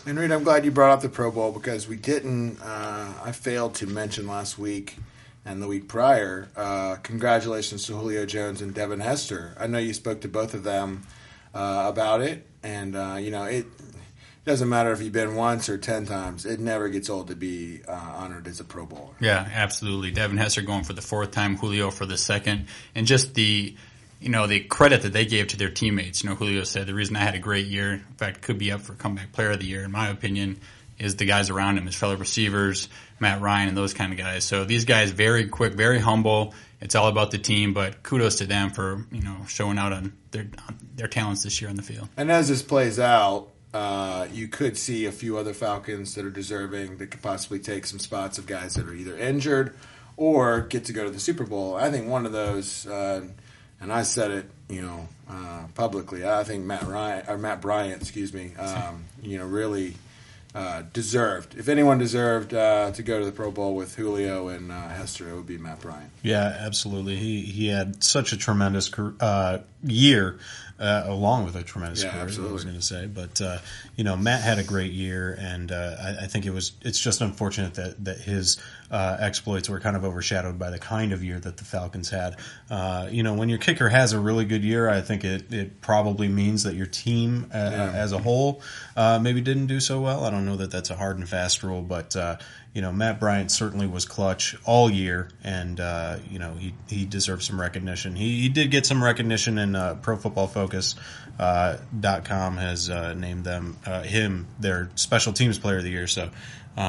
And Reed, I'm glad you brought up the Pro Bowl because we didn't. I failed to mention last week and the week prior. Congratulations to Julio Jones and Devin Hester. I know you spoke to both of them about it, and it doesn't matter if you've been once or 10 times. It never gets old to be honored as a Pro Bowler. Yeah, absolutely. Devin Hester going for the 4th time, Julio for the 2nd, and just the credit that they gave to their teammates. Julio said the reason I had a great year, in fact, could be up for comeback player of the year, in my opinion, is the guys around him, his fellow receivers, Matt Ryan, and those kind of guys. So these guys, very quick, very humble. It's all about the team, but kudos to them for showing out on their talents this year on the field. And as this plays out, you could see a few other Falcons that are deserving that could possibly take some spots of guys that are either injured or get to go to the Super Bowl. I think one of those, and I said it, publicly. I think Matt Bryant, really deserved. If anyone deserved to go to the Pro Bowl with Julio and Hester, it would be Matt Bryant. Yeah, absolutely. He had such a tremendous year. Along with a tremendous career, absolutely. I was going to say, but Matt had a great year, and I think it's just unfortunate that his exploits were kind of overshadowed by the kind of year that the Falcons had. When your kicker has a really good year, I think it probably means that your team as a whole maybe didn't do so well. I don't know that that's a hard and fast rule, but Matt Bryant certainly was clutch all year, and he deserves some recognition. He did get some recognition in Pro Football Focus.com has named him their special teams player of the year. So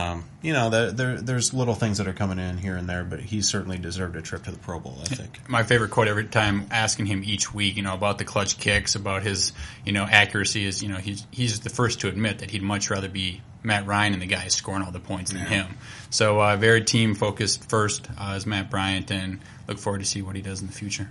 there's little things that are coming in here and there, but he certainly deserved a trip to the Pro Bowl, I think. My favorite quote every time asking him each week, about the clutch kicks, about his accuracy is he's the first to admit that he'd much rather be Matt Ryan and the guy scoring all the points than him. So very team focused first is Matt Bryant, and look forward to see what he does in the future.